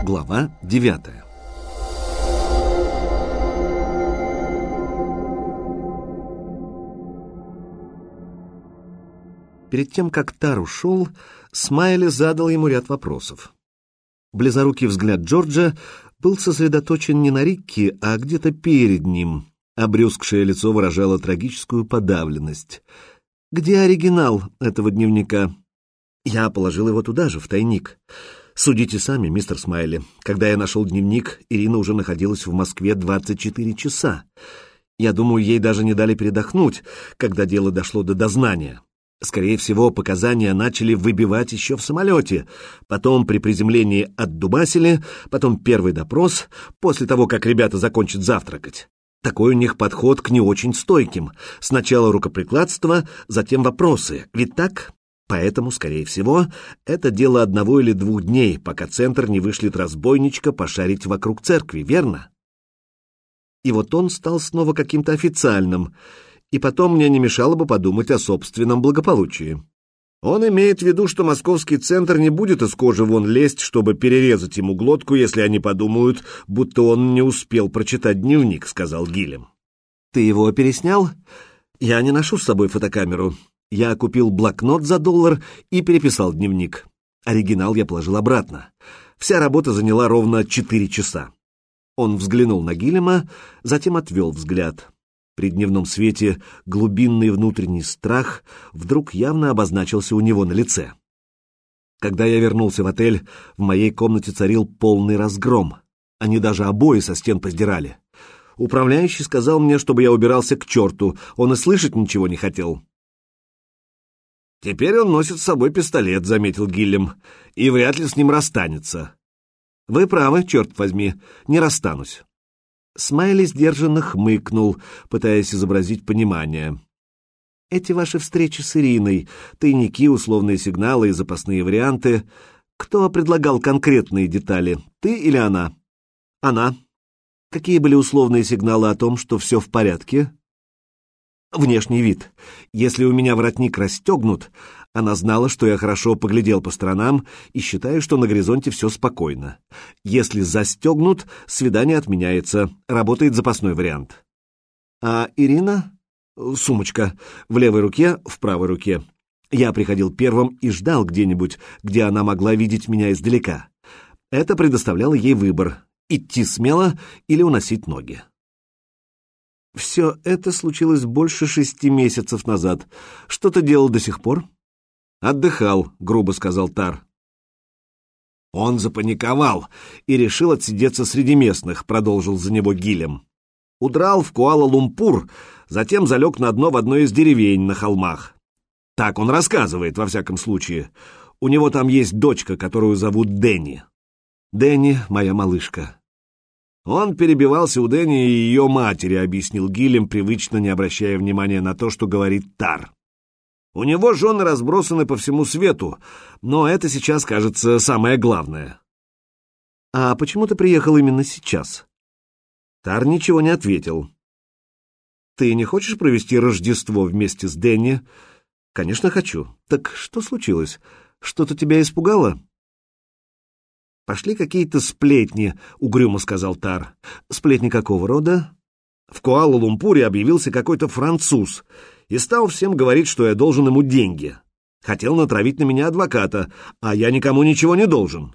Глава 9. Перед тем, как Тар ушел, Смайли задал ему ряд вопросов. Близорукий взгляд Джорджа был сосредоточен не на Рикки, а где-то перед ним. Обрюзгшее лицо выражало трагическую подавленность. «Где оригинал этого дневника?» «Я положил его туда же, в тайник. Судите сами, мистер Смайли. Когда я нашел дневник, Ирина уже находилась в Москве 24 часа. Я думаю, ей даже не дали передохнуть, когда дело дошло до дознания. Скорее всего, показания начали выбивать еще в самолете, потом при приземлении отдубасили, потом первый допрос, после того, как ребята закончат завтракать. Такой у них подход к не очень стойким. Сначала рукоприкладство, затем вопросы. Ведь так? Поэтому, скорее всего, это дело 1 или 2 дней, пока центр не вышлет разбойничка пошарить вокруг церкви, верно? И вот он стал снова каким-то официальным, и потом мне не мешало бы подумать о собственном благополучии. Он имеет в виду, что московский центр не будет из кожи вон лезть, чтобы перерезать ему глотку, если они подумают, будто он не успел прочитать дневник, — сказал Гиллем. Ты его переснял? Я не ношу с собой фотокамеру. Я купил блокнот за $1 и переписал дневник. Оригинал я положил обратно. Вся работа заняла ровно 4 часа. Он взглянул на Гиллема, затем отвел взгляд. При дневном свете глубинный внутренний страх вдруг явно обозначился у него на лице. Когда я вернулся в отель, в моей комнате царил полный разгром. Они даже обои со стен поздирали. Управляющий сказал мне, чтобы я убирался к черту, он и слышать ничего не хотел. «Теперь он носит с собой пистолет», — заметил Гиллем, — «и вряд ли с ним расстанется». «Вы правы, черт возьми, не расстанусь». Смайли сдержанно хмыкнул, пытаясь изобразить понимание. «Эти ваши встречи с Ириной, тайники, условные сигналы и запасные варианты, кто предлагал конкретные детали, ты или она?» «Она». «Какие были условные сигналы о том, что все в порядке?» «Внешний вид. Если у меня воротник расстегнут, она знала, что я хорошо поглядел по сторонам и считаю, что на горизонте все спокойно. Если застегнут, свидание отменяется, работает запасной вариант». «А Ирина?» «Сумочка. В левой руке, в правой руке. Я приходил первым и ждал где-нибудь, где она могла видеть меня издалека. Это предоставляло ей выбор — идти смело или уносить ноги». «Все это случилось больше 6 месяцев назад. Что ты делал до сих пор?» «Отдыхал», — грубо сказал Тар. «Он запаниковал и решил отсидеться среди местных», — продолжил за него Гиллем. «Удрал в Куала-Лумпур, затем залег на дно в одной из деревень на холмах. Так он рассказывает, во всяком случае. У него там есть дочка, которую зовут Дэнни. Дэнни — моя малышка». «Он перебивался у Дэнни и ее матери», — объяснил Гиллем, привычно не обращая внимания на то, что говорит Тар. «У него жены разбросаны по всему свету, но это сейчас, кажется, самое главное». «А почему ты приехал именно сейчас?» Тар ничего не ответил. «Ты не хочешь провести Рождество вместе с Дэнни?» «Конечно, хочу. Так что случилось? Что-то тебя испугало?» «Пошли какие-то сплетни», — угрюмо сказал Тар. «Сплетни какого рода?» «В Куала-Лумпуре объявился какой-то француз и стал всем говорить, что я должен ему деньги. Хотел натравить на меня адвоката, а я никому ничего не должен».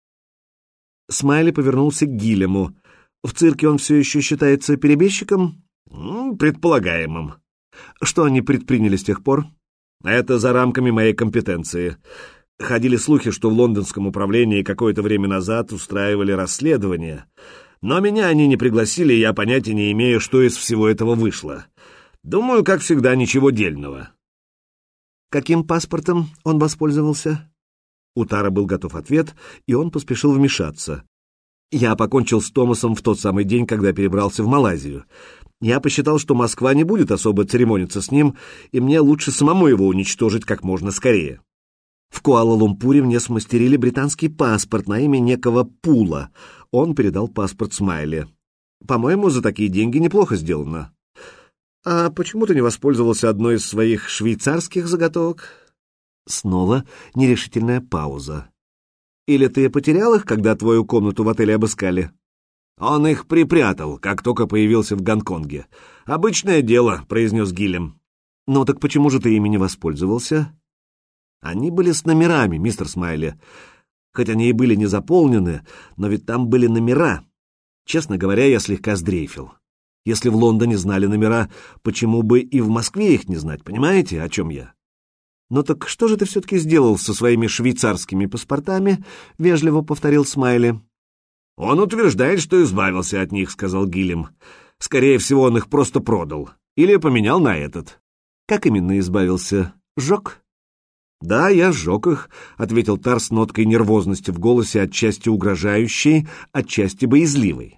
Смайли повернулся к Гиллему. «В цирке он все еще считается перебежчиком?» «Предполагаемым». «Что они предприняли с тех пор?» «Это за рамками моей компетенции». Ходили слухи, что в лондонском управлении какое-то время назад устраивали расследование. Но меня они не пригласили, и я понятия не имею, что из всего этого вышло. Думаю, как всегда, ничего дельного». «Каким паспортом он воспользовался?» У Тара был готов ответ, и он поспешил вмешаться. «Я покончил с Томасом в тот самый день, когда перебрался в Малайзию. Я посчитал, что Москва не будет особо церемониться с ним, и мне лучше самому его уничтожить как можно скорее. В Куала-Лумпуре мне смастерили британский паспорт на имя некого Пула. Он передал паспорт Смайли. По-моему, за такие деньги неплохо сделано». «А почему ты не воспользовался одной из своих швейцарских заготовок?» Снова нерешительная пауза. Или ты потерял их, когда твою комнату в отеле обыскали?» «Он их припрятал, как только появился в Гонконге. Обычное дело», — произнес Гиллем. «Ну так почему же ты ими не воспользовался?» «Они были с номерами, мистер Смайли. Хоть они и были не заполнены, но ведь там были номера. Честно говоря, я слегка сдрейфил. Если в Лондоне знали номера, почему бы и в Москве их не знать, понимаете, о чем я?» «Ну так что же ты все-таки сделал со своими швейцарскими паспортами?» — вежливо повторил Смайли. «Он утверждает, что избавился от них», — сказал Гиллем. «Скорее всего, он их просто продал. Или поменял на этот». «Как именно избавился? Сжег?» «Да, я сжег их», — ответил Тар с ноткой нервозности в голосе, отчасти угрожающей, отчасти боязливой.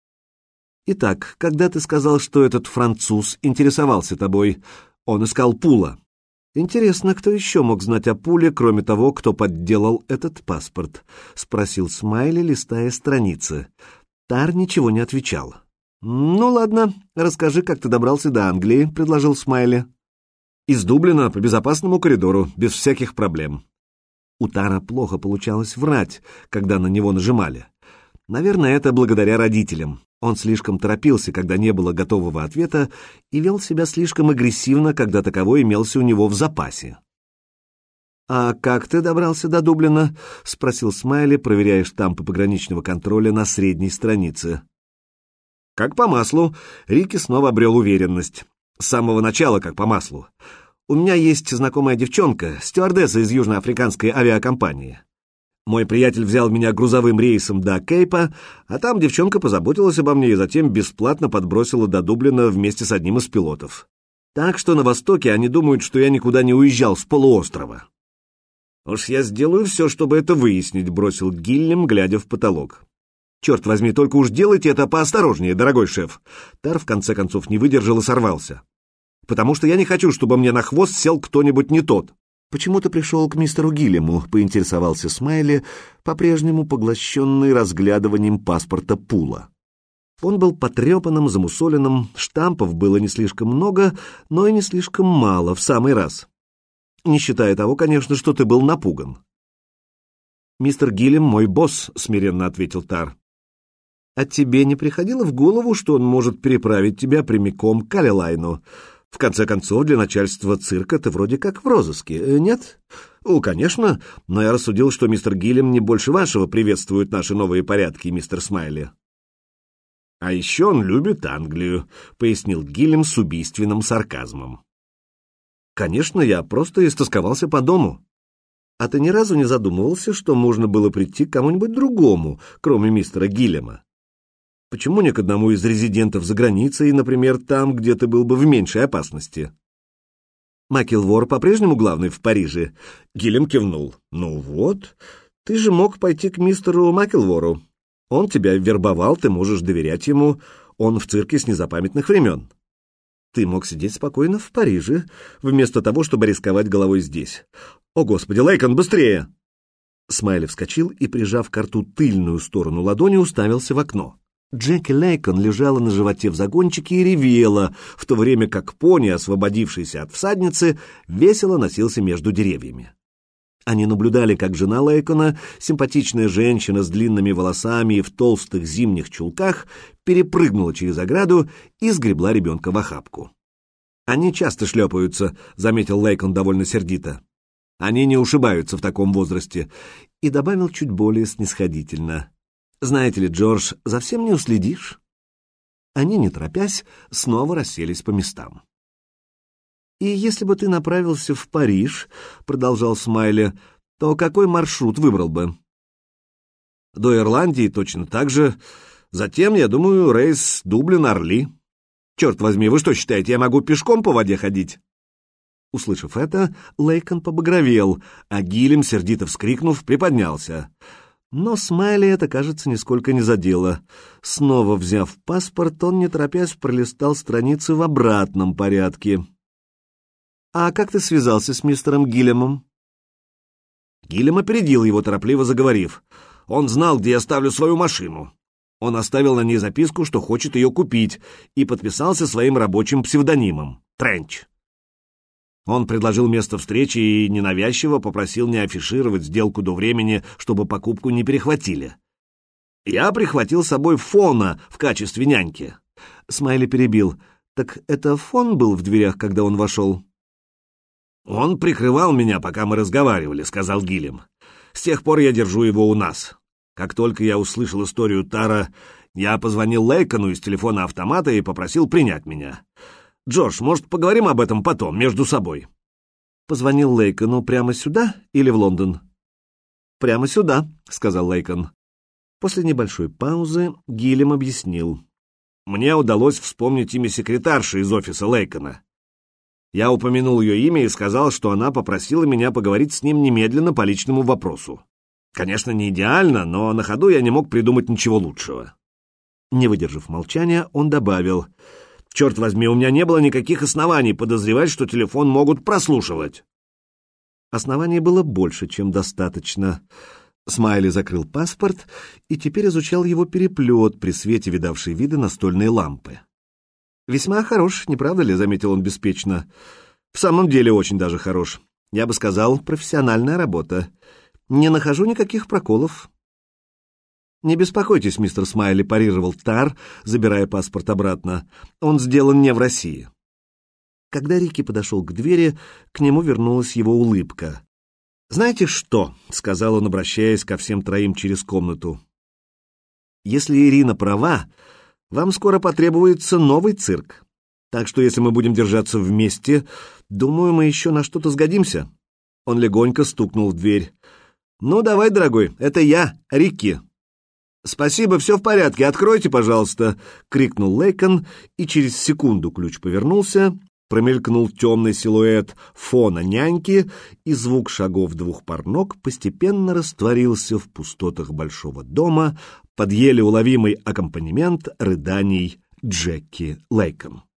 «Итак, когда ты сказал, что этот француз интересовался тобой, он искал Пула. Интересно, кто еще мог знать о Пуле, кроме того, кто подделал этот паспорт?» — спросил Смайли, листая страницы. Тар ничего не отвечал. «Ну ладно, расскажи, как ты добрался до Англии», — предложил Смайли. «Из Дублина по безопасному коридору, без всяких проблем». У Тара плохо получалось врать, когда на него нажимали. Наверное, это благодаря родителям. Он слишком торопился, когда не было готового ответа, и вел себя слишком агрессивно, когда таковой имелся у него в запасе. «А как ты добрался до Дублина?» — спросил Смайли, проверяя штампы пограничного контроля на средней странице. «Как по маслу». Рики снова обрел уверенность. «С самого начала как по маслу. У меня есть знакомая девчонка, стюардесса из южноафриканской авиакомпании. Мой приятель взял меня грузовым рейсом до Кейпа, а там девчонка позаботилась обо мне и затем бесплатно подбросила до Дублина вместе с одним из пилотов. Так что на Востоке они думают, что я никуда не уезжал с полуострова». «Уж я сделаю все, чтобы это выяснить», — бросил Гиллем, глядя в потолок. «Черт возьми, только уж делайте это поосторожнее, дорогой шеф». Тар в конце концов не выдержал и сорвался. «Потому что я не хочу, чтобы мне на хвост сел кто-нибудь не тот». «Почему ты пришел к мистеру Гиллему?» — поинтересовался Смайли, по-прежнему поглощенный разглядыванием паспорта Пула. Он был потрепанным, замусоленным, штампов было не слишком много, но и не слишком мало, в самый раз. Не считая того, конечно, что ты был напуган. «Мистер Гиллем мой босс», — смиренно ответил Тар. «А тебе не приходило в голову, что он может переправить тебя прямиком к Алилайну? В конце концов, для начальства цирка ты вроде как в розыске, нет?» «Конечно, но я рассудил, что мистер Гиллем не больше вашего приветствует наши новые порядки, мистер Смайли». «А еще он любит Англию», — пояснил Гиллем с убийственным сарказмом. «Конечно, я просто истосковался по дому. А ты ни разу не задумывался, что можно было прийти к кому-нибудь другому, кроме мистера Гиллема? Почему не к одному из резидентов за границей, например, там, где ты был бы в меньшей опасности?» «Макилвор по-прежнему главный в Париже?» Гиллем кивнул. «Ну вот, ты же мог пойти к мистеру Макилвору. Он тебя вербовал, ты можешь доверять ему. Он в цирке с незапамятных времен. Ты мог сидеть спокойно в Париже, вместо того, чтобы рисковать головой здесь. О, Господи, Лейкон, быстрее!» Смайли вскочил и, прижав к рту тыльную сторону ладони, уставился в окно. Джеки Лейкон лежала на животе в загончике и ревела, в то время как пони, освободившийся от всадницы, весело носился между деревьями. Они наблюдали, как жена Лейкона, симпатичная женщина с длинными волосами и в толстых зимних чулках, перепрыгнула через ограду и сгребла ребенка в охапку. «Они часто шлепаются», — заметил Лейкон довольно сердито. «Они не ушибаются в таком возрасте», и добавил чуть более снисходительно. «Знаете ли, Джордж, за всем не уследишь». Они, не торопясь, снова расселись по местам. «И если бы ты направился в Париж, — продолжал Смайли, — то какой маршрут выбрал бы?» «До Ирландии точно так же. Затем, я думаю, рейс Дублин-Орли. Черт возьми, вы что считаете, я могу пешком по воде ходить?» Услышав это, Лейкон побагровел, а Гиллем, сердито вскрикнув, приподнялся. Но Смайли это, кажется, нисколько не задело. Снова взяв паспорт, он, не торопясь, пролистал страницы в обратном порядке. «А как ты связался с мистером Гиллемом?» Гиллем опередил его, торопливо заговорив. «Он знал, где я ставлю свою машину. Он оставил на ней записку, что хочет ее купить, и подписался своим рабочим псевдонимом — Тренч. Он предложил место встречи и ненавязчиво попросил не афишировать сделку до времени, чтобы покупку не перехватили. Я прихватил с собой Фона в качестве няньки. Смайли перебил. Так это Фон был в дверях, когда он вошел? Он прикрывал меня, пока мы разговаривали, сказал Гиллем. С тех пор я держу его у нас. Как только я услышал историю Тара, я позвонил Лейкону из телефона автомата и попросил принять меня. Джордж, может, поговорим об этом потом, между собой? Позвонил Лейкону прямо сюда или в Лондон? Прямо сюда, сказал Лейкон. После небольшой паузы Гиллем объяснил. Мне удалось вспомнить имя секретарши из офиса Лейкона. Я упомянул ее имя и сказал, что она попросила меня поговорить с ним немедленно по личному вопросу. Конечно, не идеально, но на ходу я не мог придумать ничего лучшего. Не выдержав молчания, он добавил: «Черт возьми, у меня не было никаких оснований подозревать, что телефон могут прослушивать». Оснований было больше, чем достаточно. Смайли закрыл паспорт и теперь изучал его переплет при свете видавшей виды настольной лампы. «Весьма хорош, не правда ли?» — заметил он беспечно. «В самом деле очень даже хорош. Я бы сказал, профессиональная работа. Не нахожу никаких проколов». «Не беспокойтесь, мистер Смайли», — парировал Тар, забирая паспорт обратно. «Он сделан не в России». Когда Рики подошел к двери, к нему вернулась его улыбка. «Знаете что?» — сказал он, обращаясь ко всем троим через комнату. «Если Ирина права, вам скоро потребуется новый цирк. Так что если мы будем держаться вместе, думаю, мы еще на что-то сгодимся». Он легонько стукнул в дверь. «Ну, давай, дорогой, это я, Рики». «Спасибо, все в порядке, откройте, пожалуйста», — крикнул Лейкон, и через секунду ключ повернулся, промелькнул темный силуэт Фона няньки, и звук шагов двух пар ног постепенно растворился в пустотах большого дома под еле уловимый аккомпанемент рыданий Джеки Лейкон.